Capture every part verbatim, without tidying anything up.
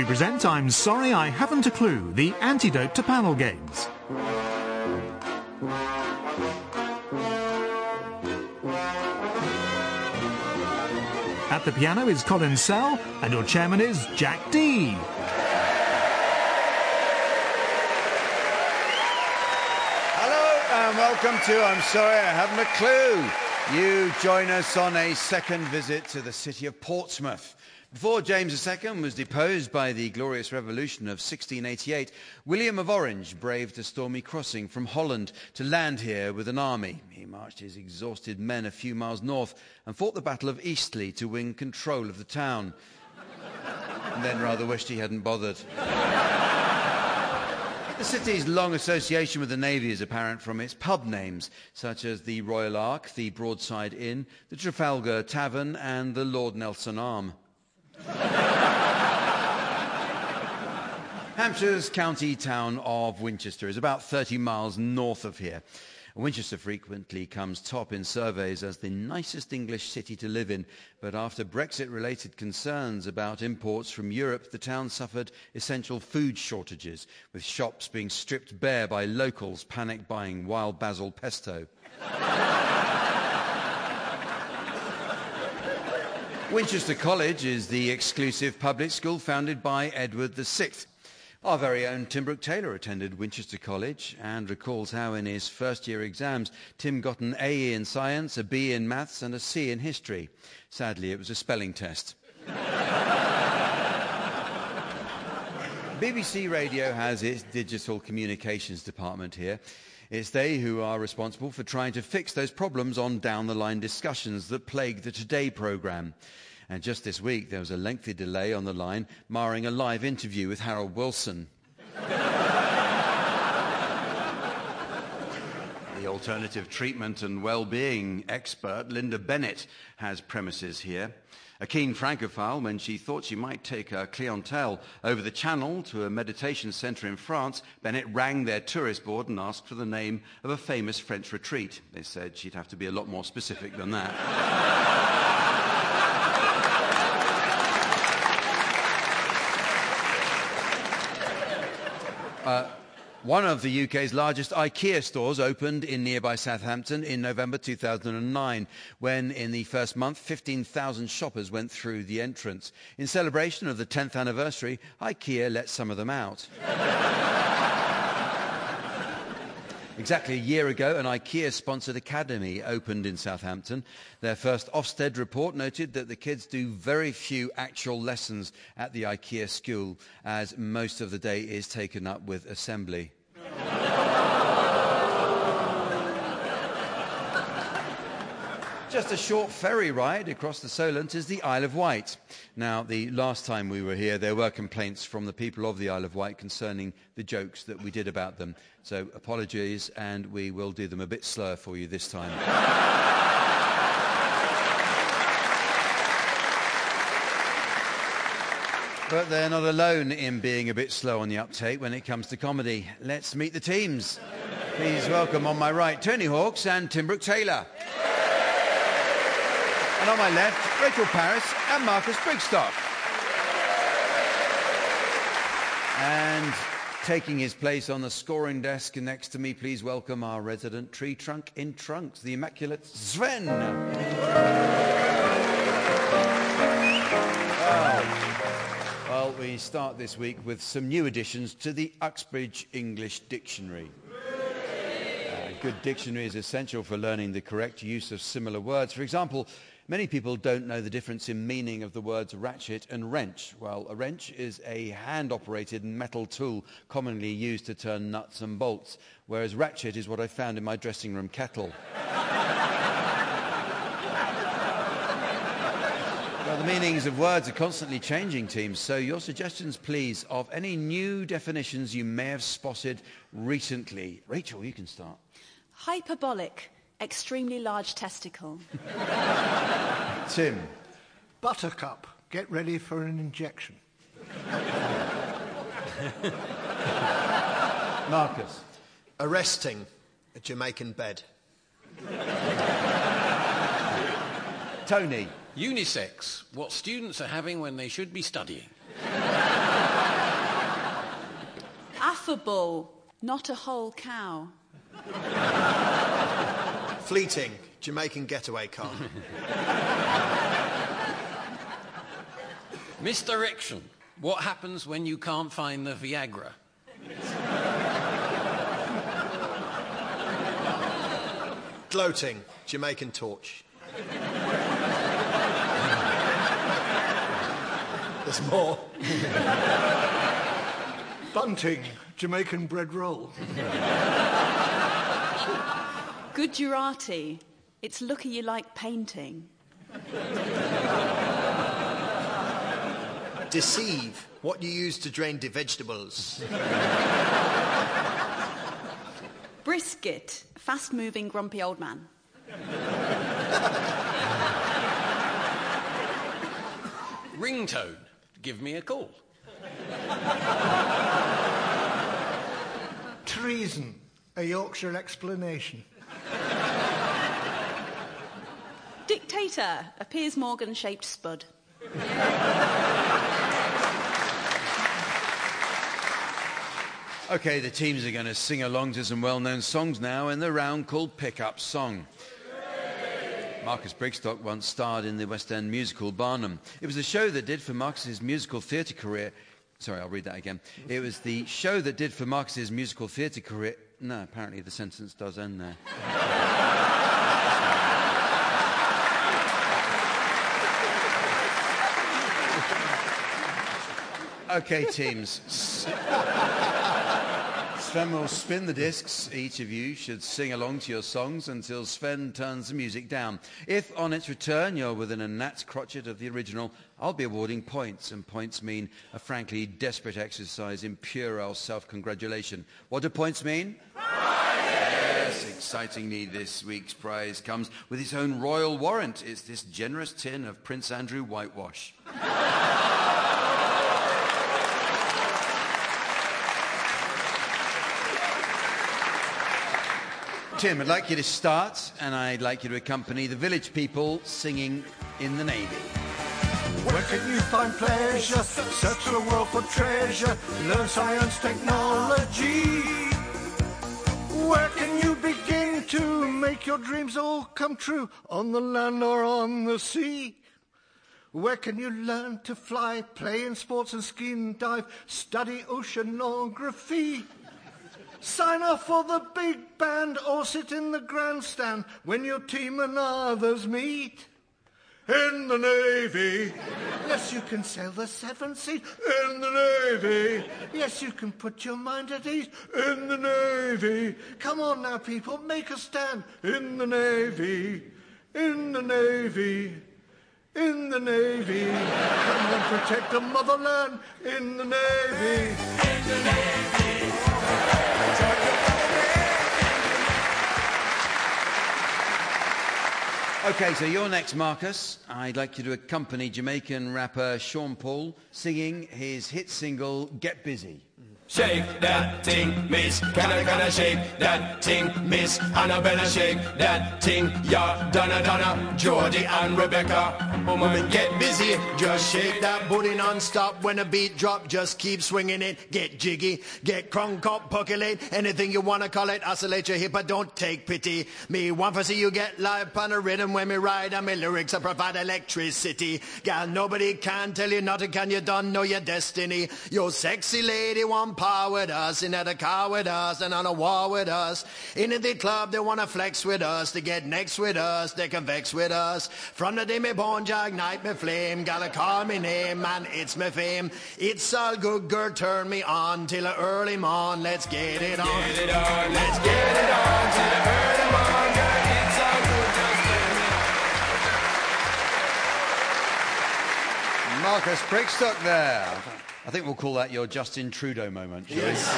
present I'm Sorry I Haven't a Clue, the antidote to panel games. At the piano is Colin Sell, and your chairman is Jack Dee. Hello and welcome to I'm Sorry I Haven't a Clue. You join us on a second visit to the city of Portsmouth. Before James the Second was deposed by the Glorious Revolution of sixteen eighty-eight, William of Orange braved a stormy crossing from Holland to land here with an army. He marched his exhausted men a few miles north and fought the Battle of Eastleigh to win control of the town. And then rather wished he hadn't bothered. The city's long association with the Navy is apparent from its pub names, such as the Royal Ark, the Broadside Inn, the Trafalgar Tavern and the Lord Nelson Arm. Hampshire's county town of Winchester is about thirty miles north of here. Winchester frequently comes top in surveys as the nicest English city to live in, but after Brexit-related concerns about imports from Europe, the town suffered essential food shortages, with shops being stripped bare by locals panic buying wild basil pesto. Winchester College is the exclusive public school founded by Edward the Sixth. Our very own Tim Brooke-Taylor attended Winchester College and recalls how in his first year exams Tim got an A in science, a B in maths and a C in history. Sadly, it was a spelling test. B B C Radio has its digital communications department here. It's they who are responsible for trying to fix those problems on down-the-line discussions that plague the Today programme. And just this week, there was a lengthy delay on the line, marring a live interview with Harold Wilson. The alternative treatment and well-being expert, Linda Bennett, has premises here. A keen francophile, when she thought she might take her clientele over the channel to a meditation centre in France, Bennett rang their tourist board and asked for the name of a famous French retreat. They said she'd have to be a lot more specific than that. Uh, one of the U K's largest IKEA stores opened in nearby Southampton in November two thousand nine, when in the first month fifteen thousand shoppers went through the entrance. In celebration of the tenth anniversary, IKEA let some of them out. Exactly a year ago, an IKEA-sponsored academy opened in Southampton. Their first Ofsted report noted that the kids do very few actual lessons at the IKEA school, as most of the day is taken up with assembly. Just a short ferry ride across the Solent is the Isle of Wight. Now, the last time we were here, there were complaints from the people of the Isle of Wight concerning the jokes that we did about them. So apologies, and we will do them a bit slower for you this time. But they're not alone in being a bit slow on the uptake when it comes to comedy. Let's meet the teams. Please welcome on my right, Tony Hawks and Tim Brooke-Taylor. And on my left, Rachel Parris and Marcus Brigstock. And taking his place on the scoring desk next to me, please welcome our resident tree trunk in trunks, the immaculate Sven. Well, well, we start this week with some new additions to the Uxbridge English Dictionary. A good dictionary is essential for learning the correct use of similar words. For example, many people don't know the difference in meaning of the words ratchet and wrench. Well, a wrench is a hand-operated metal tool commonly used to turn nuts and bolts, whereas ratchet is what I found in my dressing room kettle. Well, the meanings of words are constantly changing, teams, so your suggestions, please, of any new definitions you may have spotted recently. Rachel, you can start. Hyperbolic. Extremely large testicle. Tim. Buttercup. Get ready for an injection. Marcus. Arresting. A Jamaican bed. Tony. Unisex. What students are having when they should be studying. Affable, not a whole cow. Fleeting, Jamaican getaway car. Misdirection. What happens when you can't find the Viagra? Gloating, Jamaican torch. There's more. Bunting, Jamaican bread roll. Gujarati, it's looky you like painting. Deceive, what you use to drain the vegetables. Brisket, fast-moving grumpy old man. Ringtone. Give me a call. Treason, a Yorkshire explanation. Dictator, a Piers Morgan-shaped spud. Okay, the teams are going to sing along to some well-known songs now in the round called Pick-Up Song. Marcus Brigstock once starred in the West End musical Barnum. It was the show that did for Marcus's musical theatre career... Sorry, I'll read that again. It was the show that did for Marcus's musical theatre career... No, apparently the sentence does end there. Okay, teams. Sven will spin the discs. Each of you should sing along to your songs until Sven turns the music down. If on its return you're within a gnat's crotchet of the original, I'll be awarding points, and points mean a frankly desperate exercise in puerile self-congratulation. What do points mean? Prize! Yes, excitingly, this week's prize comes with its own royal warrant. It's this generous tin of Prince Andrew whitewash. Tim, I'd like you to start, and I'd like you to accompany the village people singing In the Navy. Where can you find pleasure? Search the world for treasure. Learn science, technology. Where can you begin to make your dreams all come true? On the land or on the sea? Where can you learn to fly, play in sports and ski and dive, study oceanography? Sign off for the big band or sit in the grandstand when your team and others meet. In the Navy. Yes, you can sail the seven seas. In the Navy. Yes, you can put your mind at ease. In the Navy. Come on now, people, make a stand. In the Navy. In the Navy. In the Navy. Come on, protect the motherland. In the Navy. In the Navy. Okay, so you're next, Marcus. I'd like you to accompany Jamaican rapper Sean Paul singing his hit single, Get Busy. Shake that thing, miss. Can I, can I shake that thing, miss? Annabella, shake that thing. Yeah, Donna, Donna, Geordie and Rebecca. Woman, get busy. Just shake that booty non-stop. When the beat drop, just keep swinging it. Get jiggy, get crunk up, percolate. Anything you want to call it. Oscillate your hip, but don't take pity. Me want to see you get live on a rhythm when me ride. And my lyrics I provide electricity. Girl, nobody can tell you nothing. Can you don't know your destiny? Your sexy lady want power with us, in the car with us, and on a wall with us. In the club, they want to flex with us, to get next with us, they can vex with us. From the day me born, Jack ignite me flame, gotta call me name, man, it's me fame. It's all good, girl, turn me on till the early morn. Let's get it on. Get it on, let's get it on till the early morn, girl. It's all good, just turn me on. Marcus Brigstock there. I think we'll call that your Justin Trudeau moment. Yes.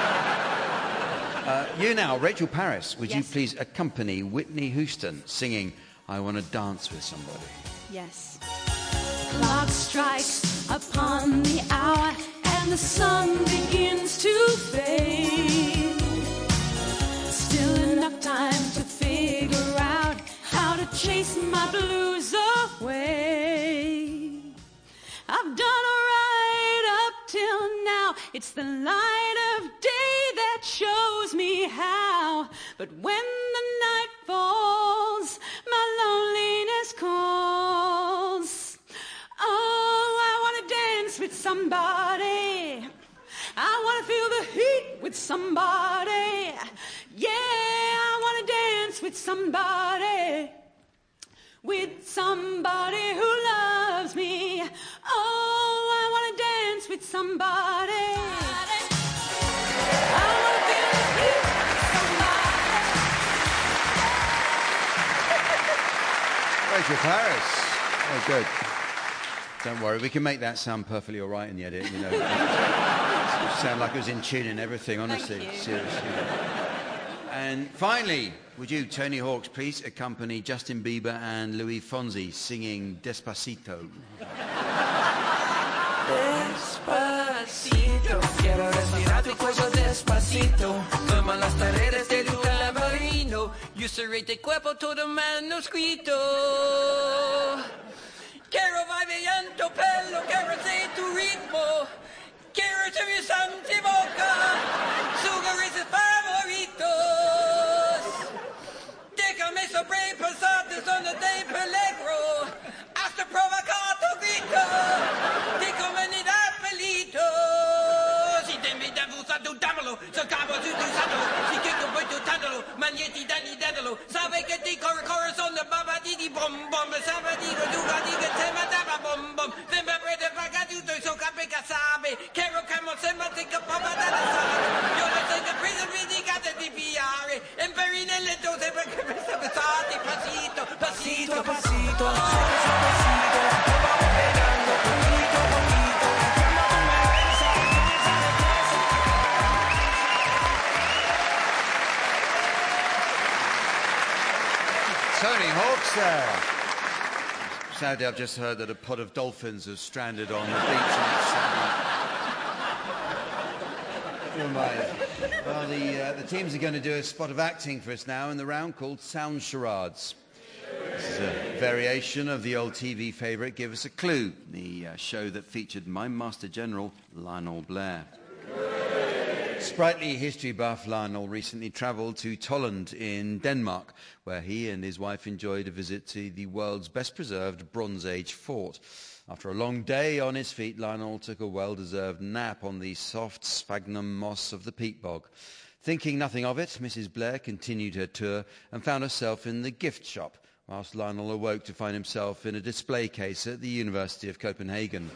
Uh, you now, Rachel Paris, would Yes. you please accompany Whitney Houston singing I Want to Dance with Somebody? Yes. Clock strikes upon the hour and the sun begins to fade. Still enough time to figure out how to chase my blues away. I've done all right up till now. It's the light of day me how, but when the night falls, my loneliness calls. Oh, I want to dance with somebody. I want to feel the heat with somebody. Yeah, I want to dance with somebody. With somebody who loves me. Oh, I want to dance with somebody. I want to feel the heat with somebody. Rachel Paris. Oh, good. Don't worry, we can make that sound perfectly all right in the edit, you know. It sound like it was in tune and everything, honestly. Thank you. Seriously. And finally, would you, Tony Hawks, please accompany Justin Bieber and Louis Fonsi singing Despacito? Despacito, quiero respirar tu cuello despacito. Toma las paredes del lugar marino. You serrate tu cuerpo todo manuscrito. Quiero bailar en tu pelo, quiero ser tu ritmo. Quiero ser mi santa boca, sus caricias favoritos. Déjame sobrepasarte zona de peligro, hasta provocar tu grito, de comunidad pelito. Si te invitas a usar tu dámelo, sacamos tu usándolo, si quiero voy tu tándalo, magneti dani dándalo, sabe que te corre corazón de baba didi bom bom, sabe digo duda diga te mataba bom bom, te me puede pagar tu y soca peca sabe, quiero que mo se mantenga papa da la sabe, yo no soy de prison vidicate di piare, en perinello se perché me sta pesati, pasito, pasito, pasito, pasito, vamos pegando poquito, poquito, Tony Hawks there. Sadly, I've just heard that a pod of dolphins have stranded on the beach. Never mind. Well, the, uh, the teams are going to do a spot of acting for us now in the round called Sound Charades. This is a variation of the old T V favourite Give Us a Clue, the uh, show that featured Mime Master General Lionel Blair. Sprightly history buff Lionel recently travelled to Tolland in Denmark, where he and his wife enjoyed a visit to the world's best-preserved Bronze Age fort. After a long day on his feet, Lionel took a well-deserved nap on the soft sphagnum moss of the peat bog. Thinking nothing of it, Missus Blair continued her tour and found herself in the gift shop, whilst Lionel awoke to find himself in a display case at the University of Copenhagen.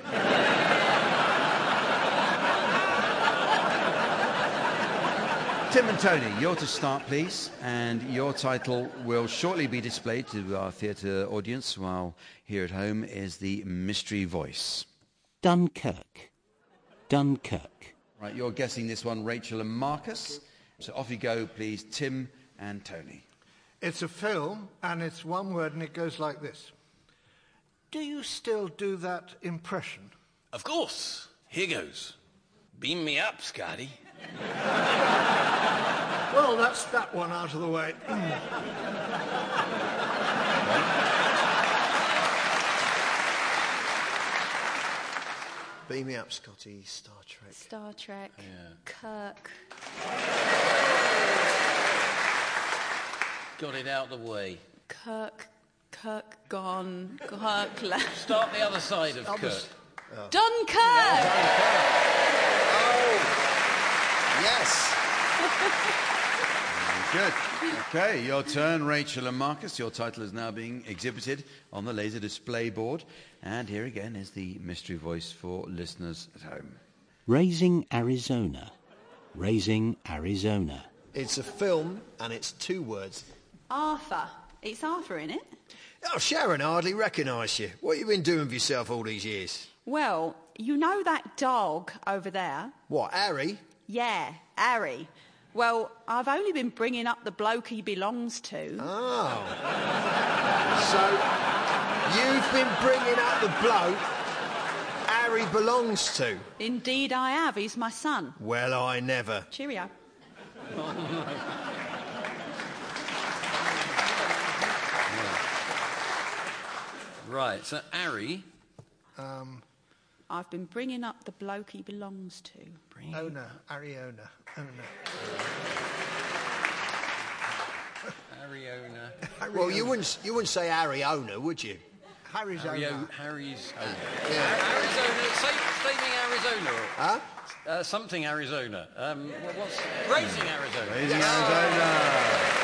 Tim and Tony, you're to start, please, and your title will shortly be displayed to our theatre audience, while here at home is the mystery voice. Dunkirk. Dunkirk. Right, you're guessing this one, Rachel and Marcus. So off you go, please, Tim and Tony. It's a film, and it's one word, and it goes like this. Do you still do that impression? Of course. Here goes. Beam me up, Scotty. Well, that's that one out of the way. Beam me up, Scotty. Star Trek. Star Trek. Yeah. Kirk. Got it out the way. Kirk. Kirk gone. Kirk left. Start the other side of I'll Kirk. just- Dunkirk! Yes. Good. Okay, your turn, Rachel and Marcus. Your title is now being exhibited on the laser display board. And here again is the mystery voice for listeners at home. Raising Arizona. Raising Arizona. It's a film, and it's two words. Arthur. It's Arthur, in it? Oh, Sharon, I hardly recognise you. What have you been doing with yourself all these years? Well, you know that dog over there? What, Harry? Yeah, Harry. Well, I've only been bringing up the bloke he belongs to. Oh. So, you've been bringing up the bloke Harry belongs to? Indeed I have. He's my son. Well, I never. Cheerio. Right, so Harry... Um, I've been bringing up the bloke he belongs to. owner, Harry owner, owner. Well, you wouldn't, you wouldn't say Arizona, would you? Arizona. Ario- Harry's. Oh. Yeah. Arizona. Say, saving Arizona. Huh? Uh, something Arizona. Um, what- what's Raising Arizona? Raising Arizona.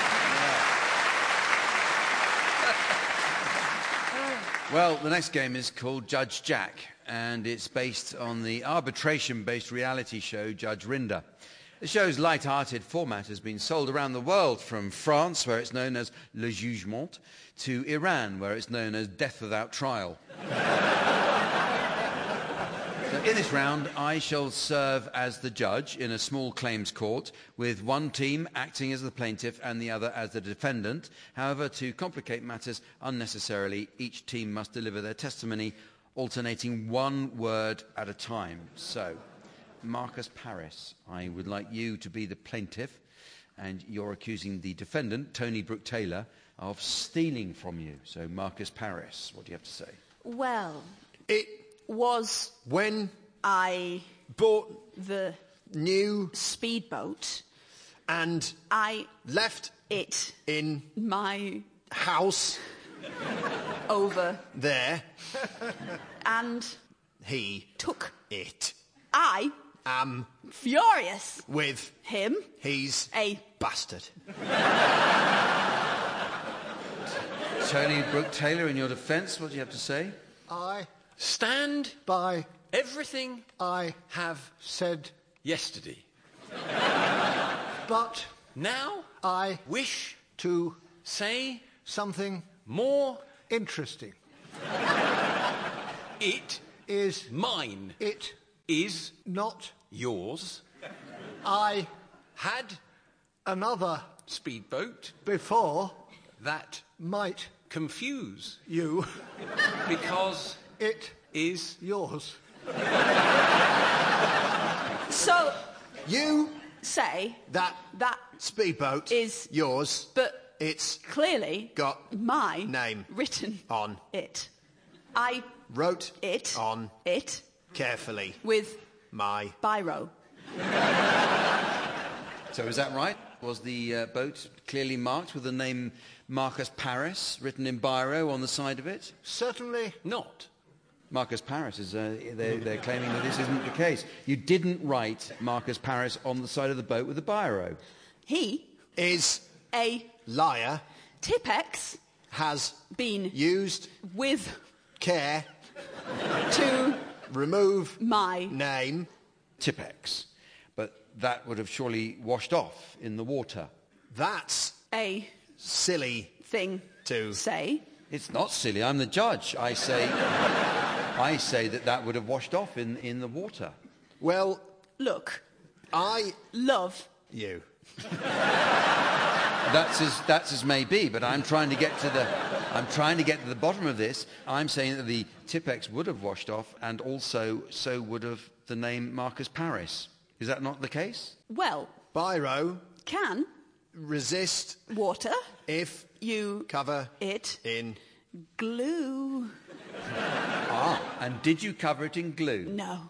Well, the next game is called Judge Jack, and it's based on the arbitration-based reality show Judge Rinder. The show's light-hearted format has been sold around the world, from France, where it's known as Le Jugement, to Iran, where it's known as Death Without Trial. So in this round, I shall serve as the judge in a small claims court, with one team acting as the plaintiff and the other as the defendant. However, to complicate matters unnecessarily, each team must deliver their testimony, alternating one word at a time. So, Marcus Parris, I would like you to be the plaintiff, and you're accusing the defendant, Tony Brooke-Taylor, of stealing from you. So, Marcus Parris, what do you have to say? Well, It was when I bought the new speedboat, and I left it in my house over there, and he took. it. I Am furious with him. he's A bastard. Tony Brooke-Taylor, in your defence, what do you have to say? I, Stand by, everything I have said, yesterday. but Now I wish to say something more. interesting. It Is mine it is not yours. I Had another speedboat before that might confuse you because it is yours? so You say that that speedboat is yours, but it's clearly got my name written on it. I wrote it on it carefully with my biro. So is that right? Was the uh, boat clearly marked with the name Marcus Parris written in biro on the side of it? Certainly not. Marcus Parris is, uh, they're, they're claiming that this isn't the case. You didn't write Marcus Parris on the side of the boat with a biro. He is a liar Tipex has been used with care to remove my name Tipex. But that would have surely washed off in the water. That's a silly thing to say. It's not silly. I'm the judge. I say, I say that that would have washed off in, in the water. Well, Look, I love you. That's as that's as may be, but I'm trying to get to the I'm trying to get to the bottom of this. I'm saying that the Tipex would have washed off, and also so would have the name Marcus Parris. Is that not the case? well Biro can resist water if you cover it in glue. Ah, and did you cover it in glue? No.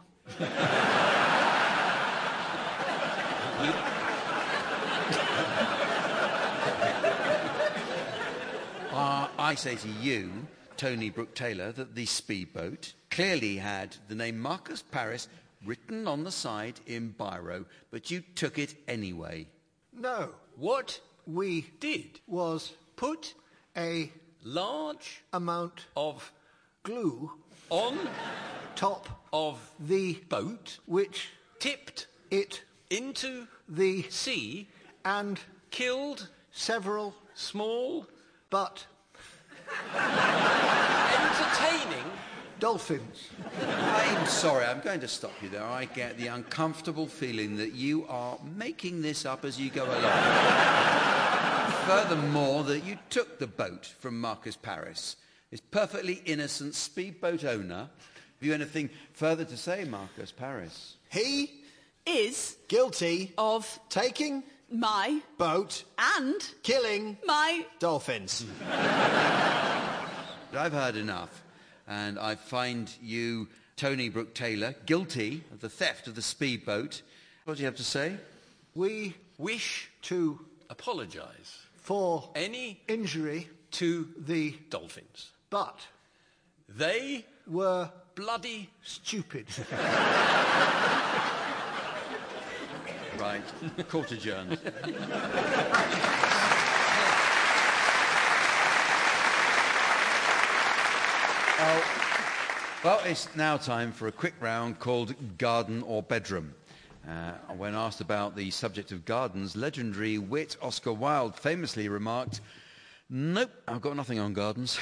Uh, I say to you, Tony Brooke-Taylor, that the speedboat clearly had the name Marcus Parris written on the side in biro, but you took it anyway. no. What We did was put a large amount of glue on top of the boat which tipped it into the sea, and killed several small but entertaining dolphins. I'm sorry, I'm going to stop you there. I get the uncomfortable feeling that you are making this up as you go along. Furthermore, that you took the boat from Marcus Parris, this perfectly innocent speedboat owner. Have you anything further to say, Marcus Parris? he Is guilty of taking my boat and killing my dolphins. I've heard enough, and I find you, Tony Brooke-Taylor, guilty of the theft of the speedboat. What do you have to say? We wish to apologise for any injury to the dolphins. But They were bloody stupid. Right. Court adjourned. Oh, well, it's now time for a quick round called Garden or Bedroom. Uh, when asked about the subject of gardens, legendary wit Oscar Wilde famously remarked, "Nope, I've got nothing on gardens."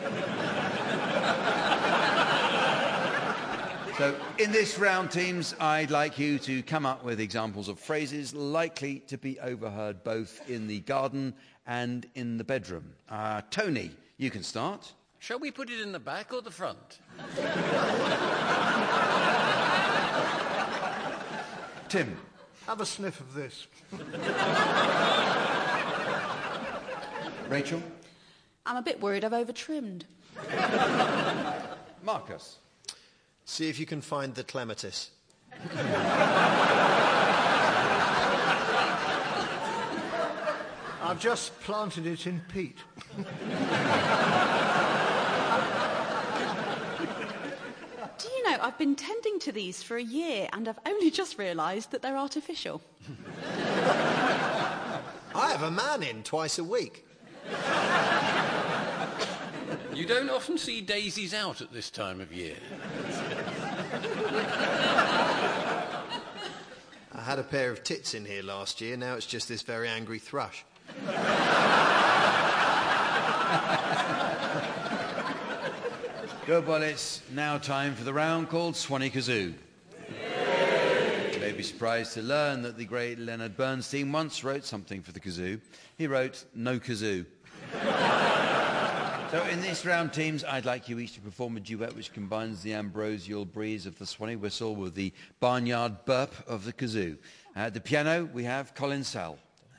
So, in this round, teams, I'd like you to come up with examples of phrases likely to be overheard both in the garden and in the bedroom. Uh, Tony, you can start. Shall we put it in the back or the front? Tim. Have a sniff of this. Rachel. I'm a bit worried I've over-trimmed. Marcus. See if you can find the clematis. I've just planted it in peat. Do you know, I've been tending to these for a year and I've only just realised that they're artificial. I have a man in twice a week. You don't often see daisies out at this time of year. I had a pair of tits in here last year, now it's just this very angry thrush. Good, well, it's now time for the round called Swanee Kazoo. You may be surprised to learn that the great Leonard Bernstein once wrote something for the kazoo. He wrote, "No kazoo." So in this round, teams, I'd like you each to perform a duet which combines the ambrosial breeze of the Swanee whistle with the barnyard burp of the kazoo. At the piano, we have Colin Sell.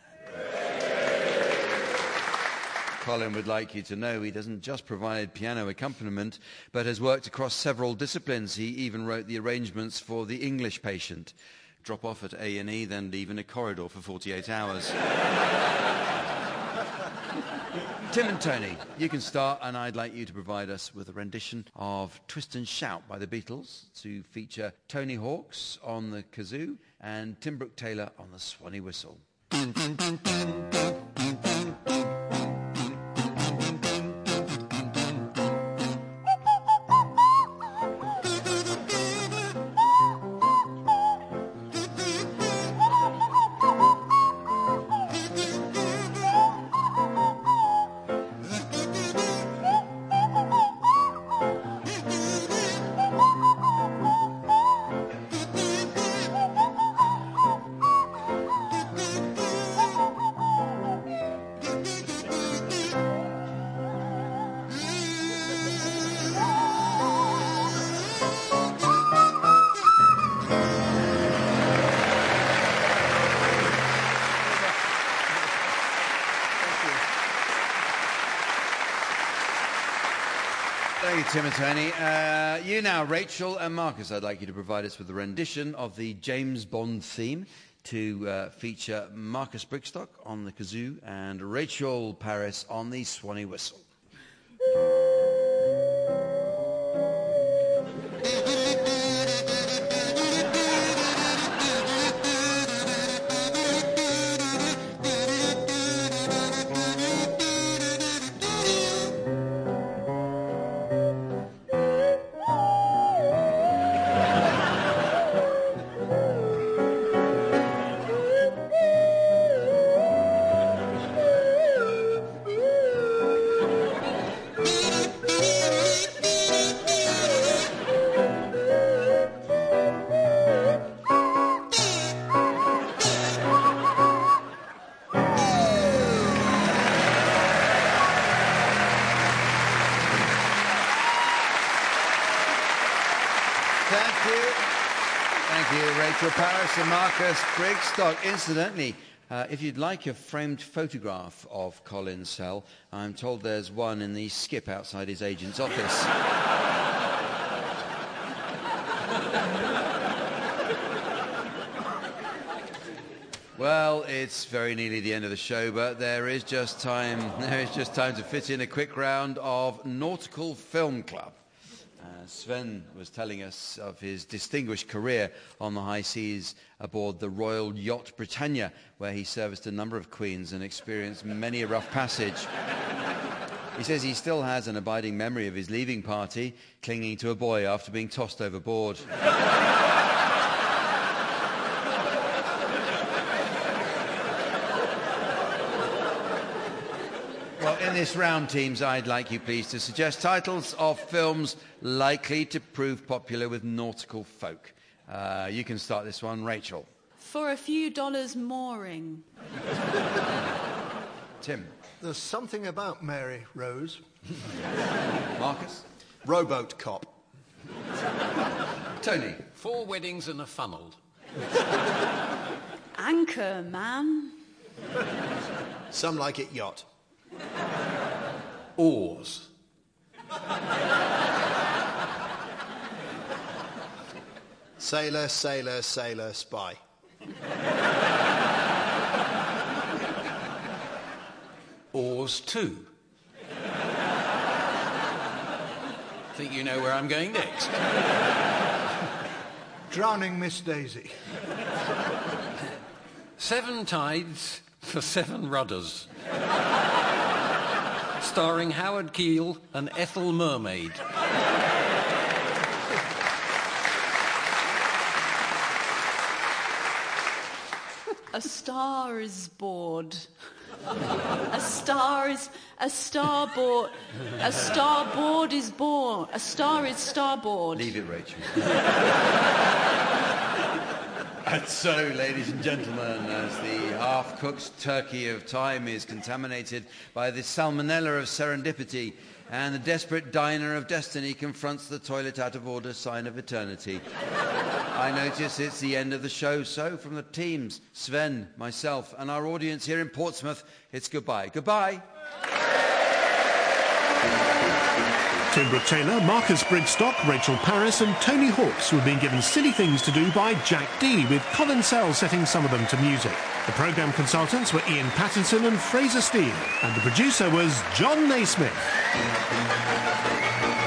Colin would like you to know he doesn't just provide piano accompaniment, but has worked across several disciplines. He even wrote the arrangements for The English Patient. Drop off at A and E, then leave in a corridor for forty-eight hours. Tim and Tony, you can start, and I'd like you to provide us with a rendition of Twist and Shout by the Beatles to feature Tony Hawks on the kazoo and Tim Brooke Taylor on the Swanee whistle. Thank you, Tim and Tony. Uh, you now, Rachel and Marcus, I'd like you to provide us with a rendition of the James Bond theme to uh, feature Marcus Brigstock on the kazoo and Rachel Paris on the Swanee whistle. Thank you. Thank you, Rachel Paris and Marcus Brigstock. Incidentally, uh, if you'd like a framed photograph of Colin Sell, I'm told there's one in the skip outside his agent's office. Well, it's very nearly the end of the show, but there is just time. There is just time to fit in a quick round of Nautical Film Club. Uh, Sven was telling us of his distinguished career on the high seas aboard the Royal Yacht Britannia, where he serviced a number of queens and experienced many a rough passage. He says he still has an abiding memory of his leaving party, clinging to a buoy after being tossed overboard. Well, in this round, teams, I'd like you please to suggest titles of films likely to prove popular with nautical folk. Uh, you can start this one, Rachel. For a Few Dollars Mooring. Tim. There's Something About Mary Rose. Marcus. Rowboat Cop. Tony. Four Weddings and a Funnel. Anchor Man. Some Like It Yacht. Oars. Sailor, Sailor, Sailor, Spy. Oars two. Think you know where I'm going next? Drowning Miss Daisy. Seven Tides for Seven Rudders. Starring Howard Keel and Ethel Mermaid. A Star is Board. A star is... A starboard... A starboard is born. A star is starboard. Leave it, Rachel. And so, ladies and gentlemen, as the half-cooked turkey of time is contaminated by the salmonella of serendipity, and the desperate diner of destiny confronts the toilet out of order sign of eternity, I notice it's the end of the show. So, from the teams, Sven, myself, and our audience here in Portsmouth, it's goodbye. Goodbye. Tim Brooke-Taylor, Marcus Brigstock, Rachel Parris and Tony Hawks were being given Silly Things to Do by Jack Dee, with Colin Sell setting some of them to music. The programme consultants were Ian Pattinson and Fraser Steele, and the producer was John Naismith.